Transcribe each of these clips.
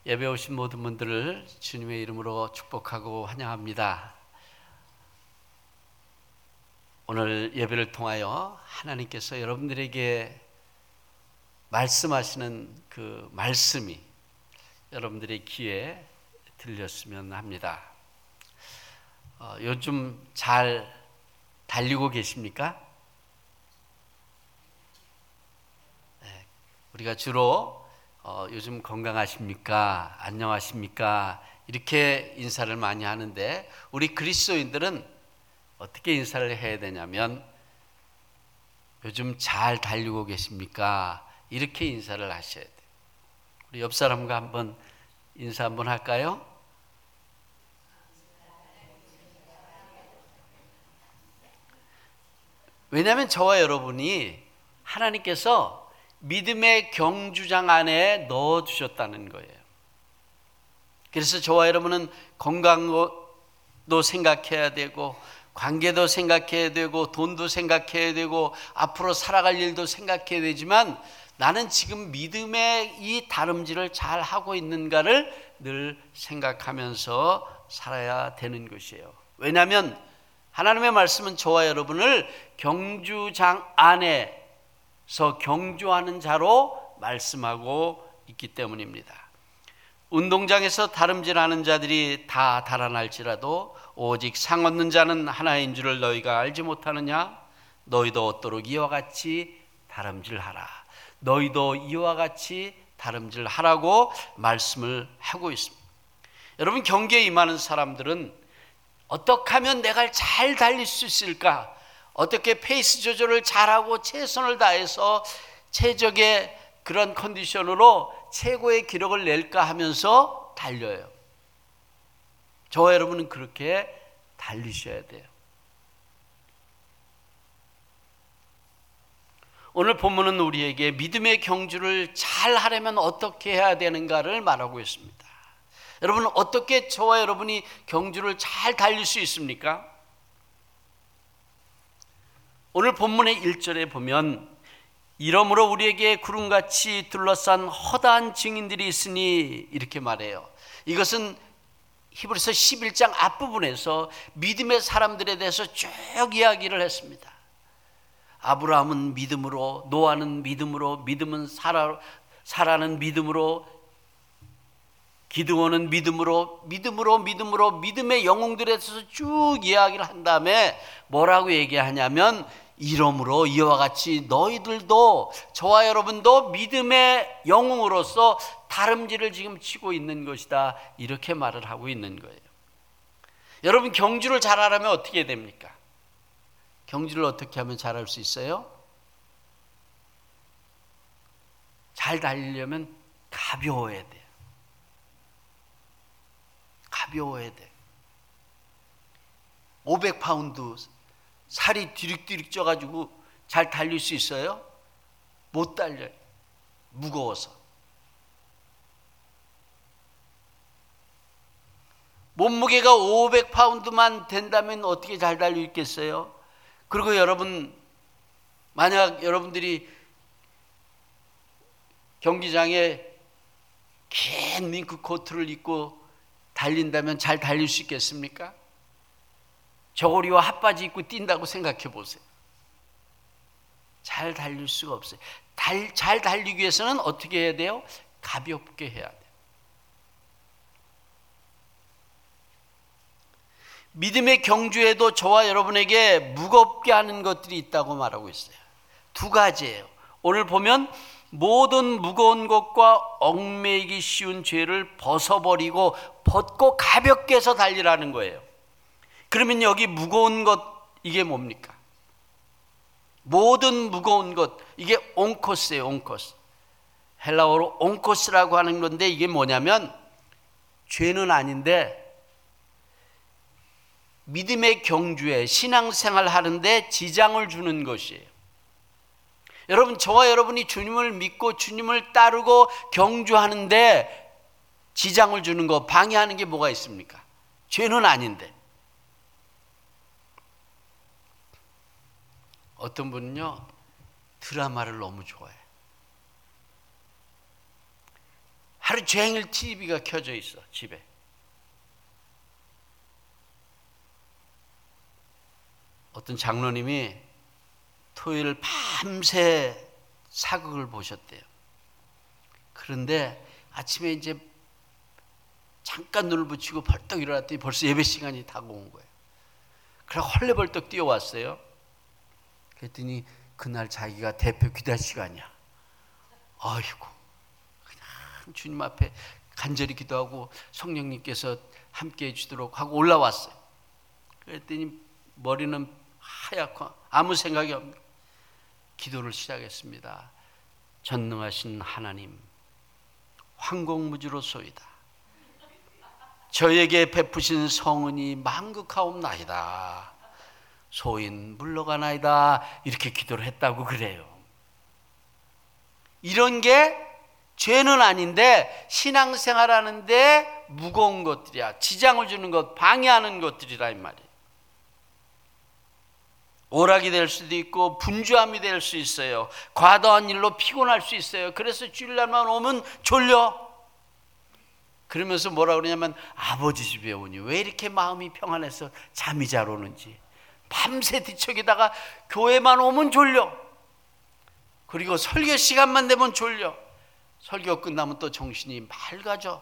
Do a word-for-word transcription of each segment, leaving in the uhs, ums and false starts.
예배 오신 모든 분들을 주님의 이름으로 축복하고 환영합니다. 오늘 예배를 통하여 하나님께서 여러분들에게 말씀하시는 그 말씀이 여러분들의 귀에 들렸으면 합니다. 어, 요즘 잘 달리고 계십니까? 네, 우리가 주로 어, 요즘 건강하십니까? 안녕하십니까? 이렇게 인사를 많이 하는데 우리 그리스도인들은 어떻게 인사를 해야 되냐면 요즘 잘 달리고 계십니까? 이렇게 인사를 하셔야 돼요. 우리 옆 사람과 한번 인사 한번 할까요? 왜냐하면 저와 여러분이 하나님께서 믿음의 경주장 안에 넣어주셨다는 거예요. 그래서 저와 여러분은 건강도 생각해야 되고 관계도 생각해야 되고 돈도 생각해야 되고 앞으로 살아갈 일도 생각해야 되지만 나는 지금 믿음의 이 다름질을 잘 하고 있는가를 늘 생각하면서 살아야 되는 것이에요. 왜냐하면 하나님의 말씀은 저와 여러분을 경주장 안에서 경주하는 자로 말씀하고 있기 때문입니다. 운동장에서 다름질하는 자들이 다 달아날지라도 오직 상 얻는 자는 하나인 줄을 너희가 알지 못하느냐? 너희도 얻도록 이와 같이 다름질하라. 너희도 이와 같이 다름질하라고 말씀을 하고 있습니다. 여러분, 경기에 임하는 사람들은 어떻게 하면 내가 잘 달릴 수 있을까? 어떻게 페이스 조절을 잘하고 최선을 다해서 최적의 그런 컨디션으로 최고의 기록을 낼까 하면서 달려요. 저와 여러분은 그렇게 달리셔야 돼요. 오늘 본문은 우리에게 믿음의 경주를 잘 하려면 어떻게 해야 되는가를 말하고 있습니다. 여러분, 어떻게 저와 여러분이 경주를 잘 달릴 수 있습니까? 오늘 본문의 일 절에 보면 이러므로 우리에게 구름같이 둘러싼 허다한 증인들이 있으니 이렇게 말해요. 이것은 히브리서 십일 장 앞부분에서 믿음의 사람들에 대해서 쭉 이야기를 했습니다. 아브라함은 믿음으로, 노아는 믿음으로, 믿음은 사라, 사라는 믿음으로, 기드온은 믿음으로, 믿음으로, 믿음으로, 믿음의 영웅들에 대해서 쭉 이야기를 한 다음에 뭐라고 얘기하냐면 이러므로 이와 같이 너희들도, 저와 여러분도 믿음의 영웅으로서 다름질을 지금 치고 있는 것이다, 이렇게 말을 하고 있는 거예요. 여러분, 경주를 잘하려면 어떻게 됩니까? 경주를 어떻게 하면 잘할 수 있어요? 잘 달리려면 가벼워야 돼요. 가벼워야 돼. 오백 파운드 살이 뒤릭뒤릭 쪄가지고 잘 달릴 수 있어요? 못 달려요. 무거워서. 몸무게가 오백 파운드만 된다면 어떻게 잘 달릴 수 있겠어요? 그리고 여러분, 만약 여러분들이 경기장에 긴 밍크 코트를 입고 달린다면 잘 달릴 수 있겠습니까? 저고리와 핫바지 입고 뛴다고 생각해 보세요. 잘 달릴 수가 없어요. 달, 잘 달리기 위해서는 어떻게 해야 돼요? 가볍게 해야 돼요. 믿음의 경주에도 저와 여러분에게 무겁게 하는 것들이 있다고 말하고 있어요. 두 가지예요. 오늘 보면 모든 무거운 것과 얽매이기 쉬운 죄를 벗어버리고 벗고 가볍게 해서 달리라는 거예요. 그러면 여기 무거운 것, 이게 뭡니까? 모든 무거운 것, 이게 온코스예요. 온코스. 헬라어로 온코스라고 하는 건데 이게 뭐냐면 죄는 아닌데 믿음의 경주에 신앙생활 하는데 지장을 주는 것이에요. 여러분, 저와 여러분이 주님을 믿고 주님을 따르고 경주하는데 지장을 주는 거, 방해하는 게 뭐가 있습니까? 죄는 아닌데. 어떤 분은요, 드라마를 너무 좋아해. 하루 종일 티비가 켜져 있어, 집에. 어떤 장로님이 토요일 밤새 사극을 보셨대요. 그런데 아침에 이제 잠깐 눈을 붙이고 벌떡 일어났더니 벌써 예배 시간이 다가온 거예요. 그래 헐레벌떡 뛰어왔어요. 그랬더니 그날 자기가 대표 기도 시간이야. 아이고, 그냥 주님 앞에 간절히 기도하고 성령님께서 함께해 주도록 하고 올라왔어요. 그랬더니 머리는 하얗고 아무 생각이 없는 기도를 시작했습니다. 전능하신 하나님, 황공무주로소이다. 저에게 베푸신 성은이 만극하옵나이다. 소인 물러가나이다. 이렇게 기도를 했다고 그래요. 이런 게 죄는 아닌데 신앙생활하는데 무거운 것들이야. 지장을 주는 것, 방해하는 것들이라 이 말이에요. 오락이 될 수도 있고 분주함이 될 수 있어요. 과도한 일로 피곤할 수 있어요. 그래서 주일날만 오면 졸려. 그러면서 뭐라 그러냐면 아버지 집에 오니 왜 이렇게 마음이 평안해서 잠이 잘 오는지. 밤새 뒤척이다가 교회만 오면 졸려. 그리고 설교 시간만 되면 졸려. 설교 끝나면 또 정신이 맑아져.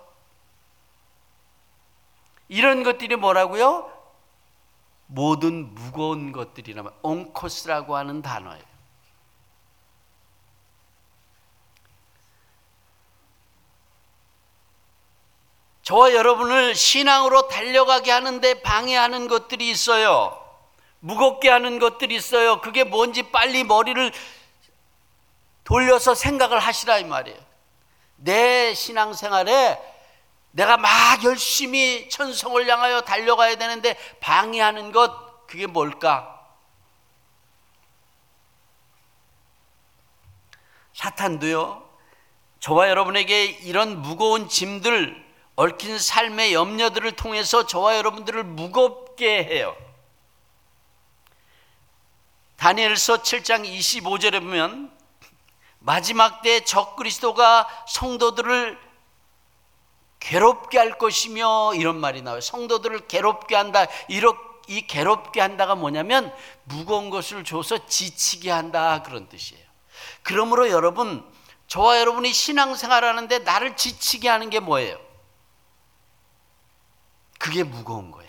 이런 것들이 뭐라고요? 모든 무거운 것들이라면 옹코스라고 하는 단어예요. 저와 여러분을 신앙으로 달려가게 하는데 방해하는 것들이 있어요. 무겁게 하는 것들이 있어요. 그게 뭔지 빨리 머리를 돌려서 생각을 하시라 이 말이에요. 내 신앙생활에 내가 막 열심히 천성을 향하여 달려가야 되는데 방해하는 것, 그게 뭘까? 사탄도요, 저와 여러분에게 이런 무거운 짐들, 얽힌 삶의 염려들을 통해서 저와 여러분들을 무겁게 해요. 다니엘서 칠 장 이십오 절에 보면 마지막 때 적그리스도가 성도들을 괴롭게 할 것이며 이런 말이 나와요. 성도들을 괴롭게 한다. 이 괴롭게 한다가 뭐냐면 무거운 것을 줘서 지치게 한다, 그런 뜻이에요. 그러므로 여러분, 저와 여러분이 신앙생활하는데 나를 지치게 하는 게 뭐예요? 그게 무거운 거예요.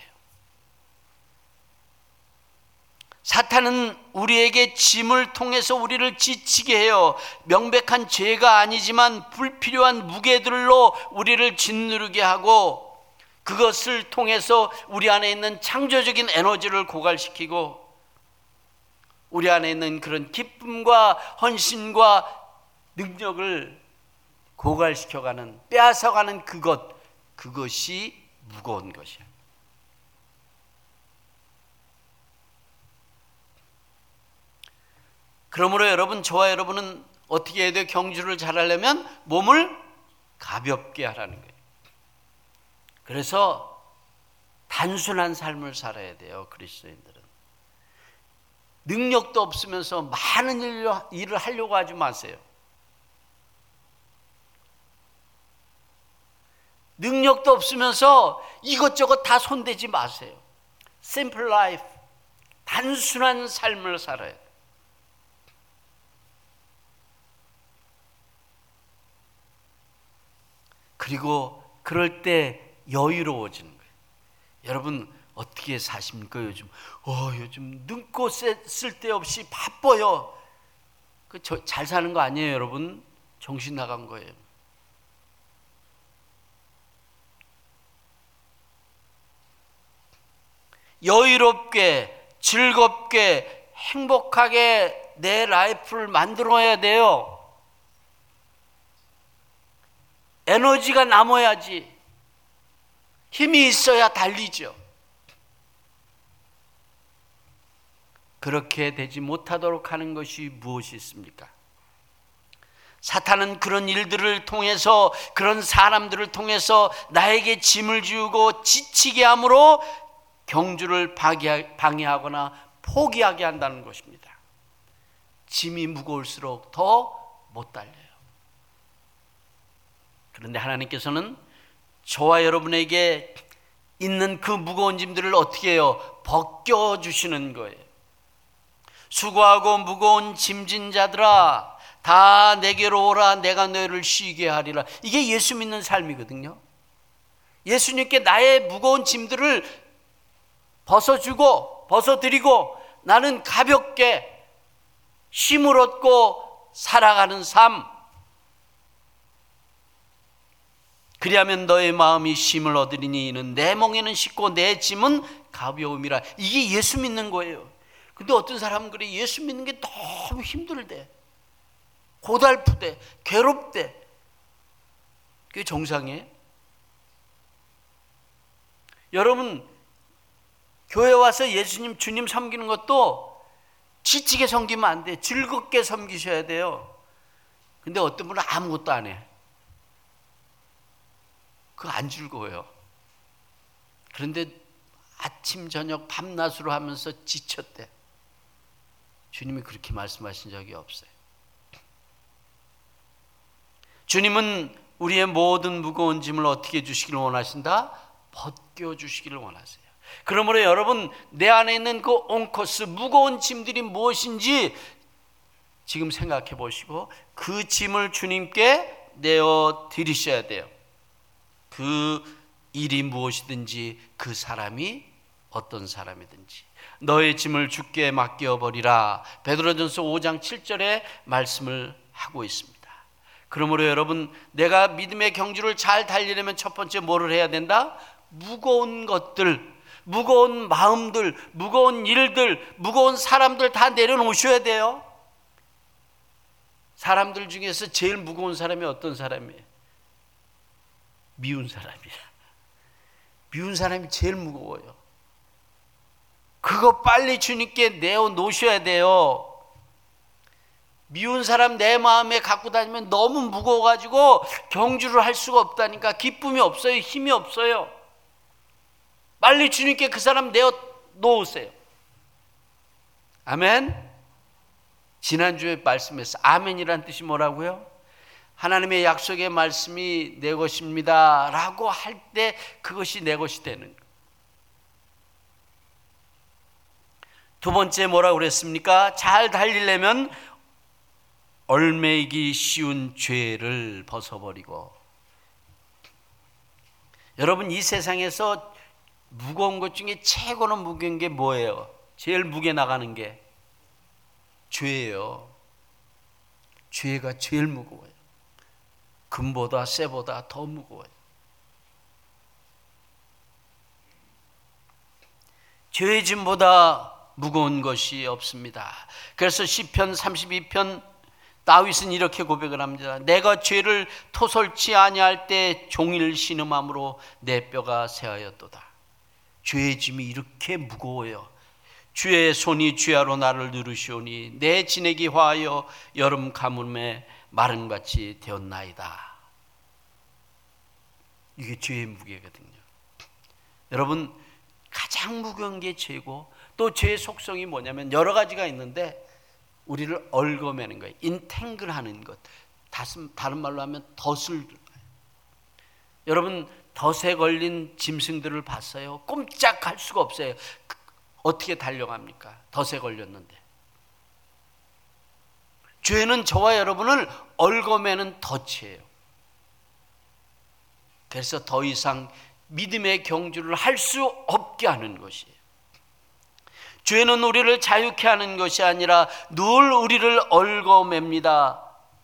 사탄은 우리에게 짐을 통해서 우리를 지치게 해요. 명백한 죄가 아니지만 불필요한 무게들로 우리를 짓누르게 하고 그것을 통해서 우리 안에 있는 창조적인 에너지를 고갈시키고 우리 안에 있는 그런 기쁨과 헌신과 능력을 고갈시켜가는, 빼앗아가는 그것, 그것이 무거운 것이야. 그러므로 여러분, 저와 여러분은 어떻게 해야 돼요? 경주를 잘하려면 몸을 가볍게 하라는 거예요. 그래서 단순한 삶을 살아야 돼요, 그리스도인들은. 능력도 없으면서 많은 일을 하려고 하지 마세요. 능력도 없으면서 이것저것 다 손대지 마세요. Simple life, 단순한 삶을 살아야 돼요. 그리고 그럴 때 여유로워지는 거예요. 여러분 어떻게 사십니까 요즘? 어, 요즘 눈꽃 쓸데없이 바빠요. 그 잘 사는 거 아니에요, 여러분? 정신 나간 거예요. 여유롭게, 즐겁게, 행복하게 내 라이프를 만들어야 돼요. 에너지가 남아야지. 힘이 있어야 달리죠. 그렇게 되지 못하도록 하는 것이 무엇이 있습니까? 사탄은 그런 일들을 통해서, 그런 사람들을 통해서 나에게 짐을 지우고 지치게 함으로 경주를 방해하거나 포기하게 한다는 것입니다. 짐이 무거울수록 더 못 달려요. 그런데 하나님께서는 저와 여러분에게 있는 그 무거운 짐들을 어떻게 해요? 벗겨주시는 거예요. 수고하고 무거운 짐진 자들아 다 내게로 오라, 내가 너희를 쉬게 하리라. 이게 예수 믿는 삶이거든요. 예수님께 나의 무거운 짐들을 벗어주고 벗어드리고 나는 가볍게 쉼을 얻고 살아가는 삶. 그리하면 너의 마음이 쉼을 얻으리니 이는 내 멍에는 쉽고 내 짐은 가벼움이라. 이게 예수 믿는 거예요. 근데 어떤 사람은 그래, 예수 믿는 게 너무 힘들대, 고달프대, 괴롭대. 그게 정상이에요? 여러분, 교회 와서 예수님, 주님 섬기는 것도 지치게 섬기면 안 돼. 즐겁게 섬기셔야 돼요. 근데 어떤 분은 아무것도 안 해. 그거 안 즐거워요. 그런데 아침 저녁 밤낮으로 하면서 지쳤대. 주님이 그렇게 말씀하신 적이 없어요. 주님은 우리의 모든 무거운 짐을 어떻게 주시기를 원하신다? 벗겨주시기를 원하세요. 그러므로 여러분, 내 안에 있는 그 온코스 무거운 짐들이 무엇인지 지금 생각해 보시고 그 짐을 주님께 내어 드리셔야 돼요. 그 일이 무엇이든지, 그 사람이 어떤 사람이든지 너의 짐을 주께 맡겨버리라. 베드로전서 오 장 칠 절에 말씀을 하고 있습니다. 그러므로 여러분, 내가 믿음의 경주를 잘 달리려면 첫 번째 뭐를 해야 된다? 무거운 것들, 무거운 마음들, 무거운 일들, 무거운 사람들 다 내려놓으셔야 돼요. 사람들 중에서 제일 무거운 사람이 어떤 사람이에요? 미운 사람이야. 미운 사람이 제일 무거워요. 그거 빨리 주님께 내어놓으셔야 돼요. 미운 사람 내 마음에 갖고 다니면 너무 무거워가지고 경주를 할 수가 없다니까. 기쁨이 없어요. 힘이 없어요. 빨리 주님께 그 사람 내어놓으세요. 아멘. 지난주에 말씀했어. 아멘이란 뜻이 뭐라고요? 하나님의 약속의 말씀이 내 것입니다 라고 할 때 그것이 내 것이 되는 거예요. 두 번째 뭐라고 그랬습니까? 잘 달리려면 얽매이기 쉬운 죄를 벗어버리고. 여러분, 이 세상에서 무거운 것 중에 최고로 무거운 게 뭐예요? 제일 무게 나가는 게 죄예요. 죄가 제일 무거워요. 금보다 쇠보다 더 무거워요. 죄의 짐보다 무거운 것이 없습니다. 그래서 시편 삼십이 편 다윗은 이렇게 고백을 합니다. 내가 죄를 토설치 아니할 때 종일 신음함으로 내 뼈가 새하였도다. 죄의 짐이 이렇게 무거워요. 주의 손이 주야로 나를 누르시오니 내 진액이 화하여 여름 가뭄에 마름같이 되었나이다. 이게 죄의 무게거든요. 여러분, 가장 무거운 게 죄고, 또 죄의 속성이 뭐냐면 여러 가지가 있는데 우리를 얽어매는 거예요. 인탱글하는 것. 다른 말로 하면 덫을. 여러분, 덫에 걸린 짐승들을 봤어요? 꼼짝할 수가 없어요. 어떻게 달려갑니까? 덫에 걸렸는데. 죄는 저와 여러분을 얽어매는 덫이에요. 그래서 더 이상 믿음의 경주를 할 수 없게 하는 것이에요. 죄는 우리를 자유케 하는 것이 아니라 늘 우리를 얽어맵니다.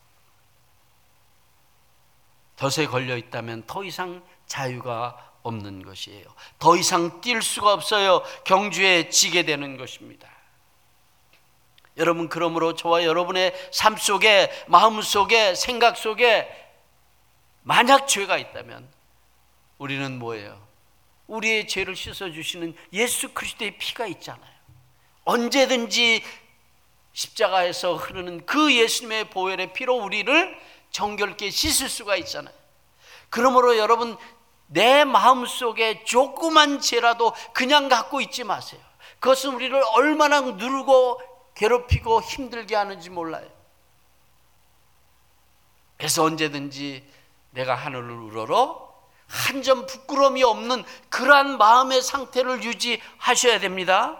덫에 걸려 있다면 더 이상 자유가 없는 것이에요. 더 이상 뛸 수가 없어요. 경주에 지게 되는 것입니다. 여러분, 그러므로 저와 여러분의 삶 속에, 마음 속에, 생각 속에 만약 죄가 있다면 우리는 뭐예요? 우리의 죄를 씻어주시는 예수 그리스도의 피가 있잖아요. 언제든지 십자가에서 흐르는 그 예수님의 보혈의 피로 우리를 정결케 씻을 수가 있잖아요. 그러므로 여러분, 내 마음속에 조그만 죄라도 그냥 갖고 있지 마세요. 그것은 우리를 얼마나 누르고 괴롭히고 힘들게 하는지 몰라요. 그래서 언제든지 내가 하늘을 우러러 한 점 부끄러움이 없는 그러한 마음의 상태를 유지하셔야 됩니다.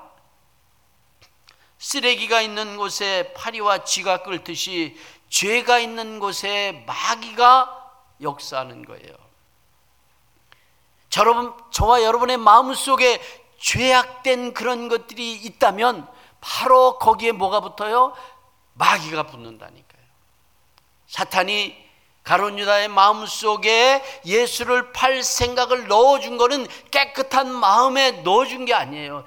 쓰레기가 있는 곳에 파리와 쥐가 끓듯이 죄가 있는 곳에 마귀가 역사하는 거예요. 저러분, 저와 여러분의 마음속에 죄악된 그런 것들이 있다면 바로 거기에 뭐가 붙어요? 마귀가 붙는다니까요. 사탄이 가룟 유다의 마음속에 예수를 팔 생각을 넣어준 거는 깨끗한 마음에 넣어준 게 아니에요.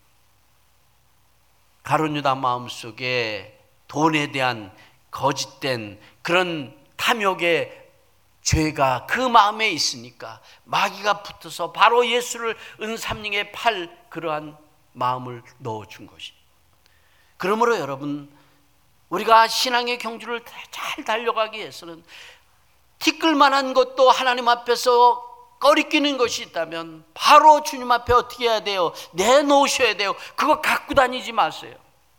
가룟 유다 마음속에 돈에 대한 거짓된 그런 탐욕의 죄가 그 마음에 있으니까 마귀가 붙어서 바로 예수를 은삼ring에 팔 그러한 마음을 넣어준 것입니다. 그러므로 여러분, 우리가 신앙의 경주를 잘 달려가기 위해서는 티끌만한 것도 하나님 앞에서 꺼리끼는 것이 있다면 바로 주님 앞에 어떻게 해야 돼요? 내놓으셔야 돼요. 그거 갖고 다니지 마세요.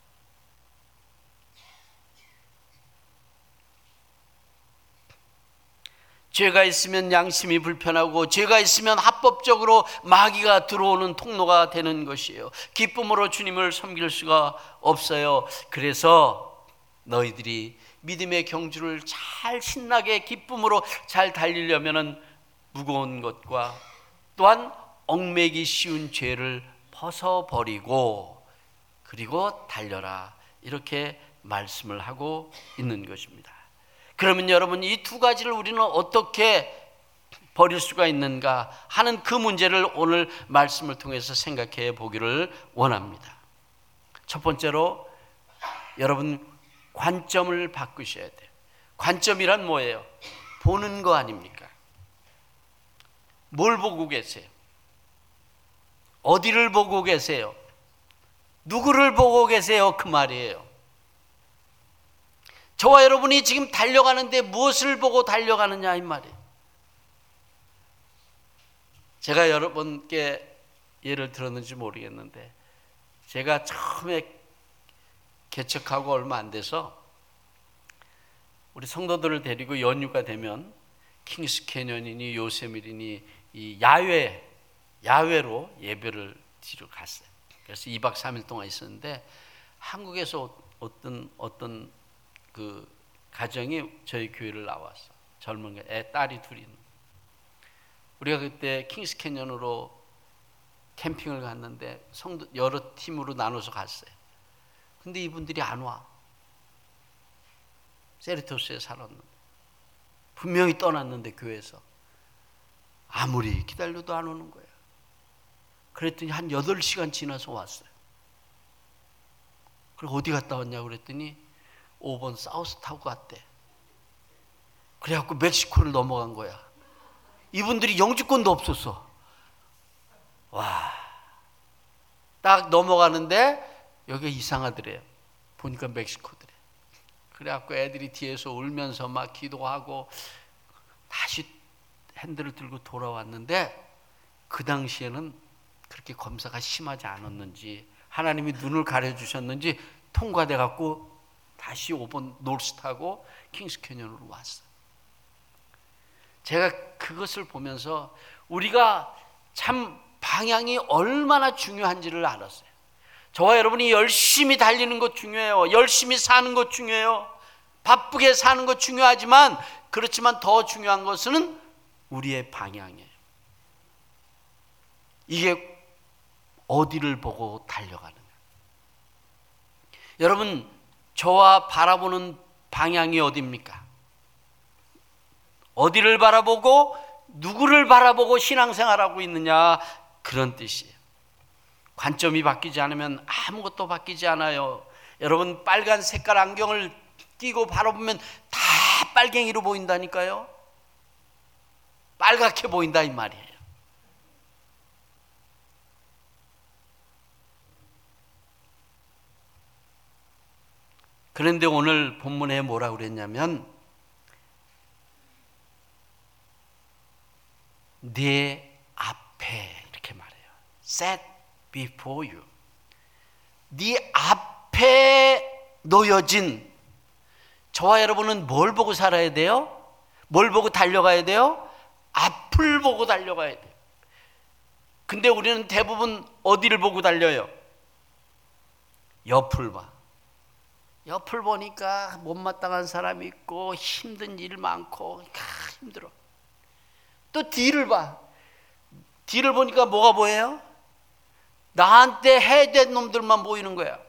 죄가 있으면 양심이 불편하고 죄가 있으면 합법적으로 마귀가 들어오는 통로가 되는 것이에요. 기쁨으로 주님을 섬길 수가 없어요. 그래서 너희들이 믿음의 경주를 잘 신나게 기쁨으로 잘 달리려면 무거운 것과 또한 얽매기 쉬운 죄를 벗어버리고 그리고 달려라, 이렇게 말씀을 하고 있는 것입니다. 그러면 여러분, 이 두 가지를 우리는 어떻게 버릴 수가 있는가 하는 그 문제를 오늘 말씀을 통해서 생각해 보기를 원합니다. 첫 번째로 여러분, 관점을 바꾸셔야 돼요. 관점이란 뭐예요? 보는 거 아닙니까? 뭘 보고 계세요? 어디를 보고 계세요? 누구를 보고 계세요? 그 말이에요. 저와 여러분이 지금 달려가는데 무엇을 보고 달려가느냐 이 말이에요. 제가 여러분께 예를 들었는지 모르겠는데 제가 처음에 개척하고 얼마 안 돼서 우리 성도들을 데리고 연휴가 되면 킹스 캐년이니 요세미리니 이 야외, 야외로 예배를 드리러 갔어요. 그래서 이 박 삼 일 동안 있었는데 한국에서 어떤 어떤 그 가정이 저희 교회를 나왔어. 젊은 애, 딸이 둘이 있는. 우리가 그때 킹스 캐년으로 캠핑을 갔는데 성도 여러 팀으로 나눠서 갔어요. 근데 이분들이 안 와. 세리토스에 살았는데 분명히 떠났는데 교회에서 아무리 기다려도 안 오는 거야. 그랬더니 한 여덟 시간 지나서 왔어요. 그리고 어디 갔다 왔냐고 그랬더니 오 번 사우스 타고 갔대. 그래갖고 멕시코를 넘어간 거야. 이분들이 영주권도 없었어. 와, 딱 넘어가는데 여기가 이상하더래요. 보니까 멕시코더래. 그래갖고 애들이 뒤에서 울면서 막 기도하고 다시 핸들을 들고 돌아왔는데 그 당시에는 그렇게 검사가 심하지 않았는지 하나님이 눈을 가려주셨는지 통과돼갖고 다시 오 번 노스 타고 킹스 캐년으로 왔어요. 제가 그것을 보면서 우리가 참 방향이 얼마나 중요한지를 알았어요. 저와 여러분이 열심히 달리는 것 중요해요. 열심히 사는 것 중요해요. 바쁘게 사는 것 중요하지만 그렇지만 더 중요한 것은 우리의 방향이에요. 이게 어디를 보고 달려가느냐. 여러분, 저와 바라보는 방향이 어디입니까? 어디를 바라보고 누구를 바라보고 신앙생활하고 있느냐, 그런 뜻이에요. 관점이 바뀌지 않으면 아무것도 바뀌지 않아요. 여러분, 빨간 색깔 안경을 끼고 바라보면 다 빨갱이로 보인다니까요. 빨갛게 보인다 이 말이에요. 그런데 오늘 본문에 뭐라고 그랬냐면 네 앞에 이렇게 말해요. Set before you. 네 앞에 놓여진, 저와 여러분은 뭘 보고 살아야 돼요? 뭘 보고 달려가야 돼요? 앞을 보고 달려가야 돼요. 근데 우리는 대부분 어디를 보고 달려요? 옆을 봐. 옆을 보니까 못마땅한 사람이 있고 힘든 일 많고 아, 힘들어. 또 뒤를 봐. 뒤를 보니까 뭐가 보여요? 나한테 해된 놈들만 보이는 거야.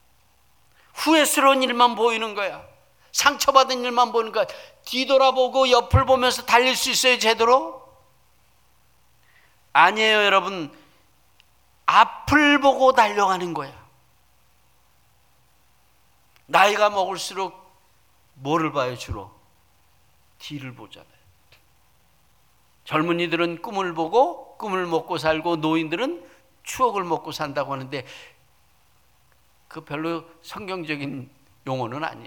후회스러운 일만 보이는 거야. 상처받은 일만 보이는 거야. 뒤돌아보고 옆을 보면서 달릴 수 있어요, 제대로? 아니에요, 여러분. 앞을 보고 달려가는 거야. 나이가 먹을수록 뭐를 봐요, 주로? 뒤를 보잖아요. 젊은이들은 꿈을 보고 꿈을 먹고 살고 노인들은 추억을 먹고 산다고 하는데 그 별로 성경적인 용어는 아니에요.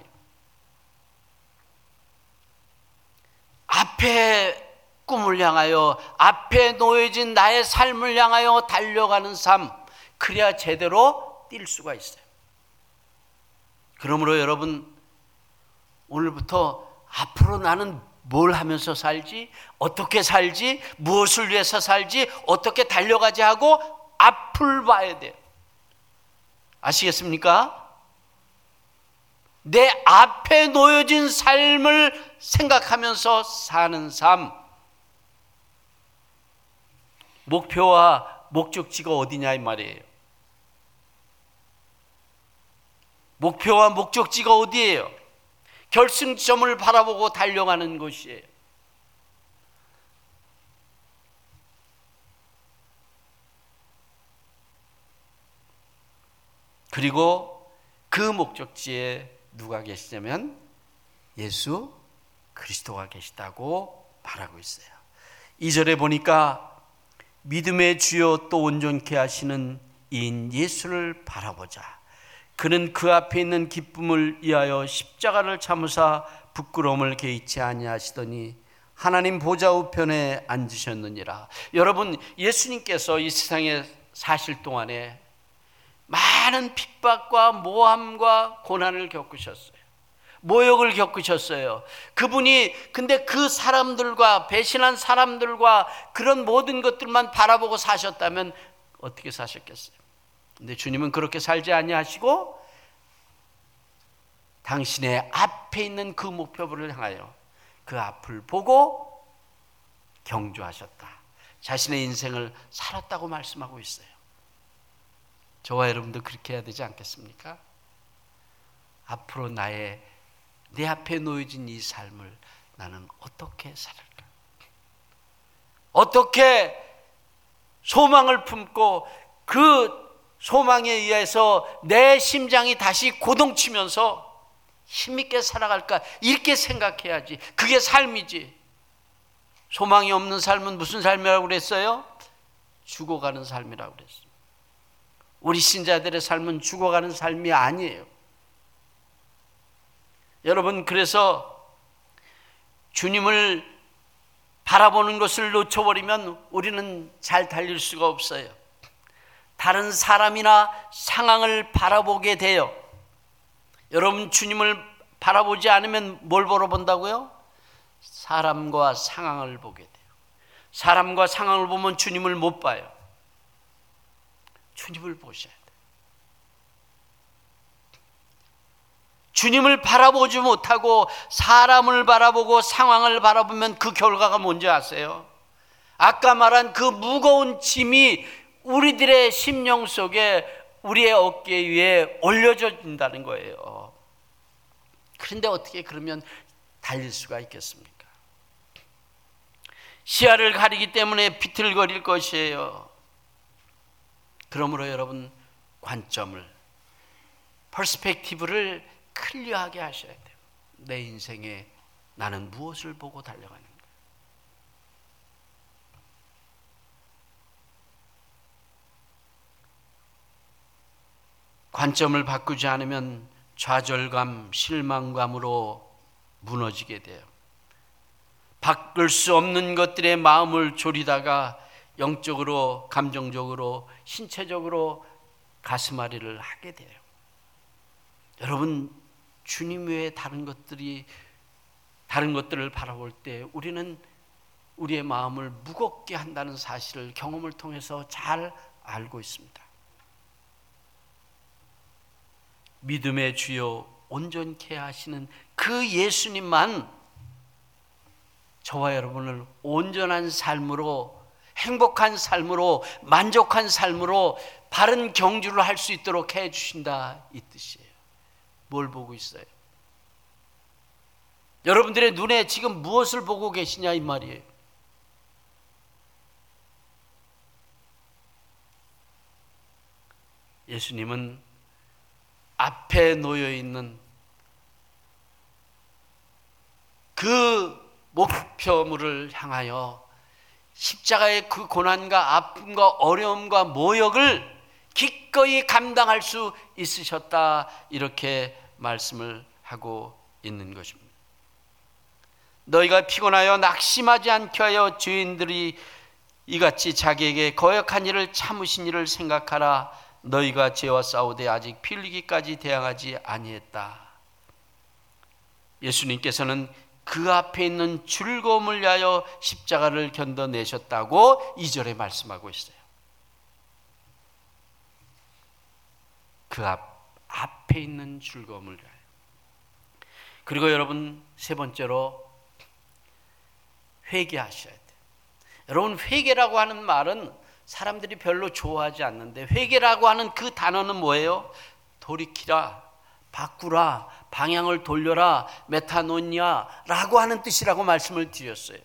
앞에 꿈을 향하여 앞에 놓여진 나의 삶을 향하여 달려가는 삶, 그래야 제대로 뛸 수가 있어요. 그러므로 여러분, 오늘부터 앞으로 나는 뭘 하면서 살지, 어떻게 살지, 무엇을 위해서 살지, 어떻게 달려가지 하고 앞을 봐야 돼요. 아시겠습니까? 내 앞에 놓여진 삶을 생각하면서 사는 삶. 목표와 목적지가 어디냐 이 말이에요. 목표와 목적지가 어디예요? 결승점을 바라보고 달려가는 것이에요. 그리고 그 목적지에 누가 계시냐면 예수 그리스도가 계시다고 말하고 있어요. 이 절에 보니까 믿음의 주요 또 온전케 하시는 이인 예수를 바라보자. 그는 그 앞에 있는 기쁨을 위하여 십자가를 참으사 부끄러움을 개의치 아니하시더니 하나님 보좌 우편에 앉으셨느니라. 여러분, 예수님께서 이 세상에 사실 동안에 많은 핍박과 모함과 고난을 겪으셨어요. 모욕을 겪으셨어요. 그분이 근데 그 사람들과 배신한 사람들과 그런 모든 것들만 바라보고 사셨다면 어떻게 사셨겠어요? 근데 주님은 그렇게 살지 아니하시고 당신의 앞에 있는 그 목표를 향하여 그 앞을 보고 경주하셨다. 자신의 인생을 살았다고 말씀하고 있어요. 저와 여러분도 그렇게 해야 되지 않겠습니까? 앞으로 나의 내 앞에 놓여진 이 삶을 나는 어떻게 살을까? 어떻게 소망을 품고 그 소망에 의해서 내 심장이 다시 고동치면서 힘있게 살아갈까? 이렇게 생각해야지. 그게 삶이지. 소망이 없는 삶은 무슨 삶이라고 그랬어요? 죽어가는 삶이라고 그랬어요. 우리 신자들의 삶은 죽어가는 삶이 아니에요. 여러분, 그래서 주님을 바라보는 것을 놓쳐버리면 우리는 잘 달릴 수가 없어요. 다른 사람이나 상황을 바라보게 돼요. 여러분, 주님을 바라보지 않으면 뭘 바라본다고요? 사람과 상황을 보게 돼요. 사람과 상황을 보면 주님을 못 봐요. 주님을 보셔야 돼요. 주님을 바라보지 못하고 사람을 바라보고 상황을 바라보면 그 결과가 뭔지 아세요? 아까 말한 그 무거운 짐이 우리들의 심령 속에 우리의 어깨 위에 올려진다는 거예요. 그런데 어떻게 그러면 달릴 수가 있겠습니까? 시야를 가리기 때문에 비틀거릴 것이에요. 그러므로 여러분, 관점을, 퍼스펙티브를 클리어하게 하셔야 돼요. 내 인생에 나는 무엇을 보고 달려가는가? 관점을 바꾸지 않으면 좌절감, 실망감으로 무너지게 돼요. 바꿀 수 없는 것들에 마음을 졸이다가 영적으로, 감정적으로, 신체적으로 가슴앓이를 하게 돼요. 여러분, 주님 외에 다른 것들이 다른 것들을 바라볼 때 우리는 우리의 마음을 무겁게 한다는 사실을 경험을 통해서 잘 알고 있습니다. 믿음의 주요 온전케 하시는 그 예수님만 저와 여러분을 온전한 삶으로, 행복한 삶으로, 만족한 삶으로 바른 경주를 할 수 있도록 해 주신다, 이 뜻이에요. 뭘 보고 있어요? 여러분들의 눈에 지금 무엇을 보고 계시냐 이 말이에요. 예수님은 앞에 놓여 있는 그 목표물을 향하여 십자가의 그 고난과 아픔과 어려움과 모욕을 기꺼이 감당할 수 있으셨다, 이렇게 말씀을 하고 있는 것입니다. 너희가 피곤하여 낙심하지 않게 하여 죄인들이 이같이 자기에게 거역한 일을 참으신 일을 생각하라. 너희가 죄와 싸우되 아직 피 흘리기까지 대항하지 아니했다. 예수님께서는 그 앞에 있는 즐거움을 위하여 십자가를 견뎌내셨다고 이 절에 말씀하고 있어요. 그 앞, 앞에 있는 즐거움을 위하여. 그리고 여러분, 세 번째로 회개하셔야 돼요. 여러분, 회개라고 하는 말은 사람들이 별로 좋아하지 않는데, 회개라고 하는 그 단어는 뭐예요? 돌이키라, 바꾸라, 방향을 돌려라, 메타노니아라고 하는 뜻이라고 말씀을 드렸어요.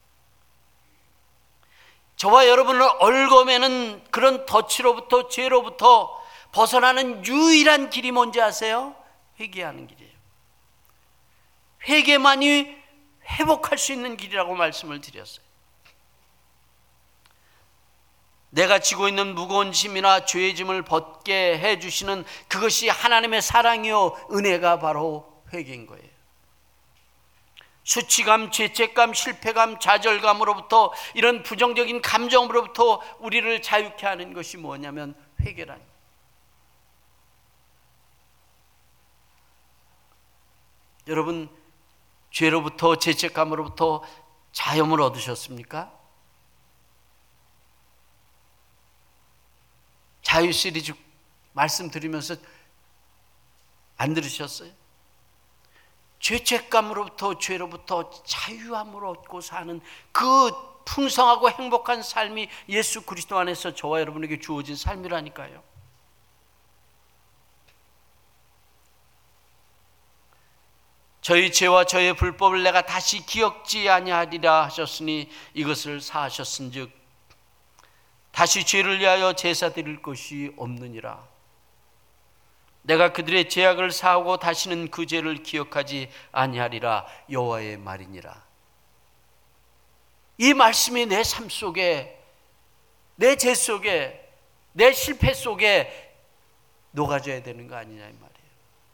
저와 여러분을 얽어매는 그런 덫으로부터, 죄로부터 벗어나는 유일한 길이 뭔지 아세요? 회개하는 길이에요. 회개만이 회복할 수 있는 길이라고 말씀을 드렸어요. 내가 지고 있는 무거운 짐이나 죄의 짐을 벗게 해주시는 그것이 하나님의 사랑이요 은혜가 바로 회개인 거예요. 수치감, 죄책감, 실패감, 좌절감으로부터, 이런 부정적인 감정으로부터 우리를 자유케 하는 것이 뭐냐면 회개라는 거예요. 여러분, 죄로부터, 죄책감으로부터 자유를 얻으셨습니까? 자유 시리즈 말씀드리면서 안 들으셨어요? 죄책감으로부터, 죄로부터 자유함을 얻고 사는 그 풍성하고 행복한 삶이 예수 그리스도 안에서 저와 여러분에게 주어진 삶이라니까요. 저희 죄와 저의 불법을 내가 다시 기억지 아니하리라 하셨으니 이것을 사하셨은즉 다시 죄를 위하여 제사 드릴 것이 없느니라. 내가 그들의 죄악을 사하고 다시는 그 죄를 기억하지 아니하리라, 여호와의 말이니라. 이 말씀이 내 삶 속에, 내 죄 속에, 내 실패 속에 녹아져야 되는 거 아니냐 이 말이에요.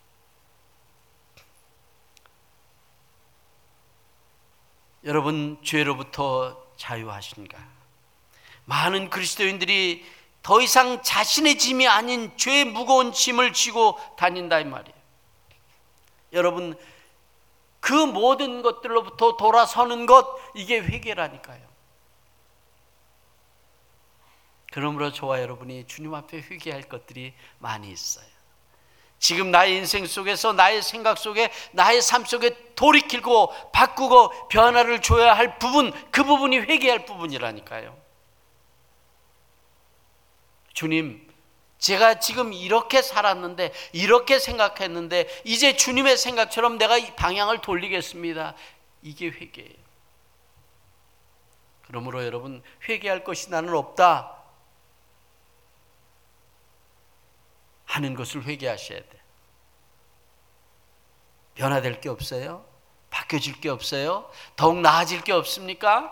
여러분, 죄로부터 자유하신가? 많은 그리스도인들이 더 이상 자신의 짐이 아닌 죄의 무거운 짐을 지고 다닌다 이 말이에요. 여러분, 그 모든 것들로부터 돌아서는 것, 이게 회개라니까요. 그러므로 저와 여러분이 주님 앞에 회개할 것들이 많이 있어요. 지금 나의 인생 속에서, 나의 생각 속에, 나의 삶 속에 돌이키고 바꾸고 변화를 줘야 할 부분, 그 부분이 회개할 부분이라니까요. 주님, 제가 지금 이렇게 살았는데, 이렇게 생각했는데 이제 주님의 생각처럼 내가 이 방향을 돌리겠습니다. 이게 회개예요. 그러므로 여러분, 회개할 것이 나는 없다 하는 것을 회개하셔야 돼. 변화될 게 없어요? 바뀌어질 게 없어요? 더욱 나아질 게 없습니까?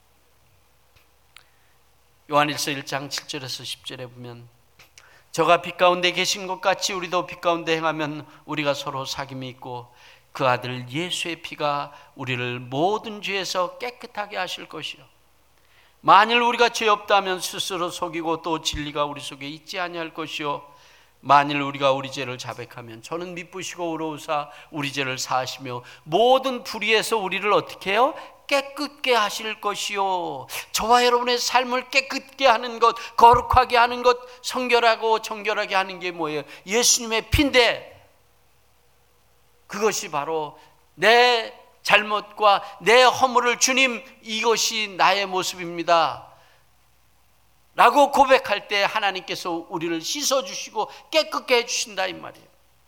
요한일서 일 장 칠 절에서 십 절에 보면, 저가 빛 가운데 계신 것 같이 우리도 빛 가운데 행하면 우리가 서로 사귐이 있고 그 아들 예수의 피가 우리를 모든 죄에서 깨끗하게 하실 것이요, 만일 우리가 죄 없다면 스스로 속이고 또 진리가 우리 속에 있지 아니할 것이요, 만일 우리가 우리 죄를 자백하면 저는 미쁘시고 의로우사 우리 죄를 사하시며 모든 불의에서 우리를 어떻게 해요? 깨끗게 하실 것이요. 저와 여러분의 삶을 깨끗게 하는 것, 거룩하게 하는 것, 성결하고 정결하게 하는 게 뭐예요? 예수님의 피인데, 그것이 바로 내 잘못과 내 허물을 주님 이것이 나의 모습입니다 라고 고백할 때 하나님께서 우리를 씻어주시고 깨끗게 해주신다 이 말이에요.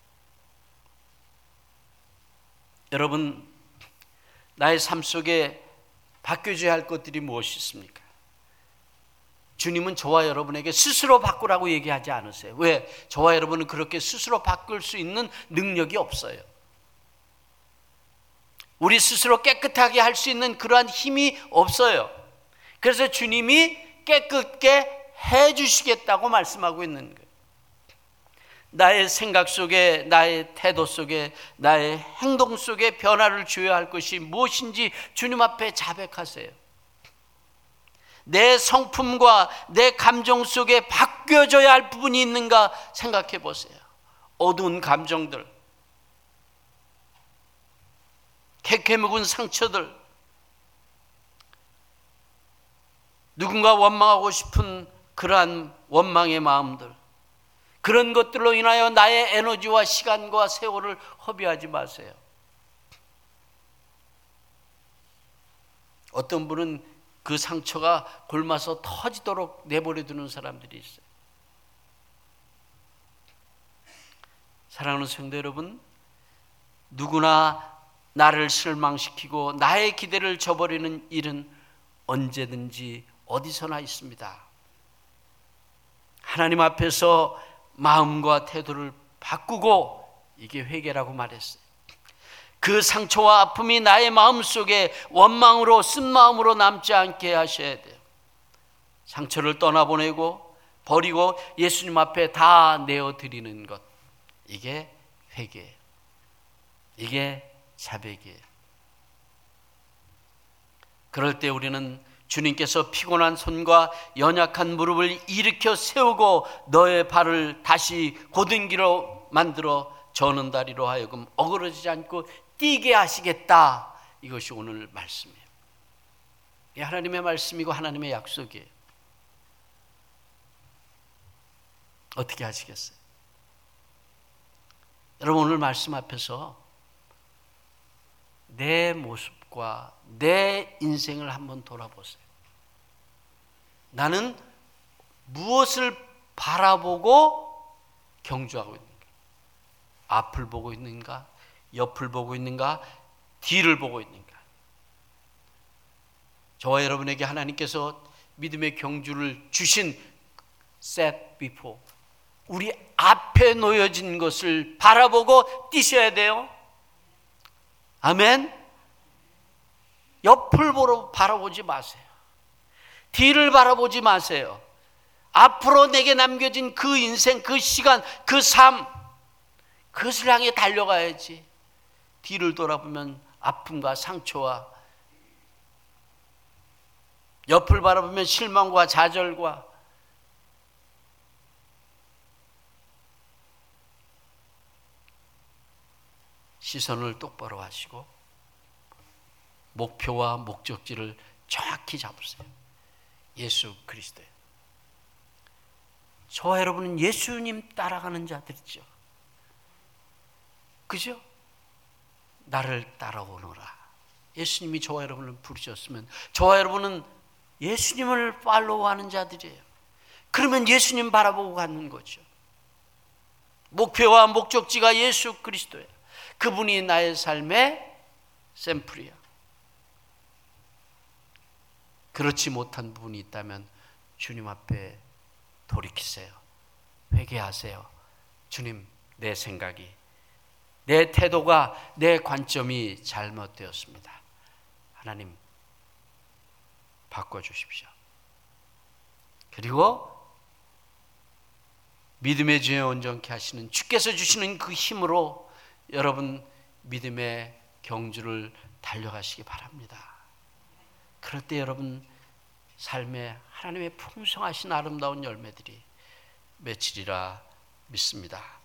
여러분, 나의 삶 속에 바뀌어져야 할 것들이 무엇이 있습니까? 주님은 저와 여러분에게 스스로 바꾸라고 얘기하지 않으세요. 왜? 저와 여러분은 그렇게 스스로 바꿀 수 있는 능력이 없어요. 우리 스스로 깨끗하게 할 수 있는 그러한 힘이 없어요. 그래서 주님이 깨끗게 해주시겠다고 말씀하고 있는 거예요. 나의 생각 속에, 나의 태도 속에, 나의 행동 속에 변화를 줘야 할 것이 무엇인지 주님 앞에 자백하세요. 내 성품과 내 감정 속에 바뀌어져야 할 부분이 있는가 생각해 보세요. 어두운 감정들, 캐캐 묵은 상처들, 누군가 원망하고 싶은 그러한 원망의 마음들, 그런 것들로 인하여 나의 에너지와 시간과 세월을 허비하지 마세요. 어떤 분은 그 상처가 골마서 터지도록 내버려 두는 사람들이 있어요. 사랑하는 성도 여러분, 누구나 나를 실망시키고 나의 기대를 저버리는 일은 언제든지 어디서나 있습니다. 하나님 앞에서 마음과 태도를 바꾸고, 이게 회개라고 말했어요. 그 상처와 아픔이 나의 마음속에 원망으로 쓴마음으로 남지 않게 하셔야 돼요. 상처를 떠나보내고 버리고 예수님 앞에 다 내어드리는 것, 이게 회개예요. 이게 자백이에요. 그럴 때 우리는 주님께서 피곤한 손과 연약한 무릎을 일으켜 세우고 너의 발을 다시 곧은 길로 만들어 저는 다리로 하여금 어그러지지 않고 뛰게 하시겠다. 이것이 오늘 말씀이에요. 이게 하나님의 말씀이고 하나님의 약속이에요. 어떻게 하시겠어요? 여러분, 오늘 말씀 앞에서 내 모습과 내 인생을 한번 돌아보세요. 나는 무엇을 바라보고 경주하고 있는가? 앞을 보고 있는가? 옆을 보고 있는가? 뒤를 보고 있는가? 저와 여러분에게 하나님께서 믿음의 경주를 주신 set before, 우리 앞에 놓여진 것을 바라보고 뛰셔야 돼요. 아멘. 옆을 보러 바라보지 마세요. 뒤를 바라보지 마세요. 앞으로 내게 남겨진 그 인생, 그 시간, 그 삶, 그것을 향해 달려가야지. 뒤를 돌아보면 아픔과 상처와, 옆을 바라보면 실망과 좌절과, 시선을 똑바로 하시고 목표와 목적지를 정확히 잡으세요. 예수 그리스도예요. 저와 여러분은 예수님 따라가는 자들이죠. 그죠? 나를 따라오너라. 예수님이 저와 여러분을 부르셨으면 저와 여러분은 예수님을 팔로우하는 자들이에요. 그러면 예수님 바라보고 가는 거죠. 목표와 목적지가 예수 그리스도예요. 그분이 나의 삶의 샘플이야. 그렇지 못한 부분이 있다면 주님 앞에 돌이키세요. 회개하세요. 주님, 내 생각이, 내 태도가, 내 관점이 잘못되었습니다. 하나님, 바꿔주십시오. 그리고 믿음의 주에 온전케 하시는 주께서 주시는 그 힘으로 여러분 믿음의 경주를 달려가시기 바랍니다. 그럴 때 여러분 삶에 하나님의 풍성하신 아름다운 열매들이 며칠이라 믿습니다.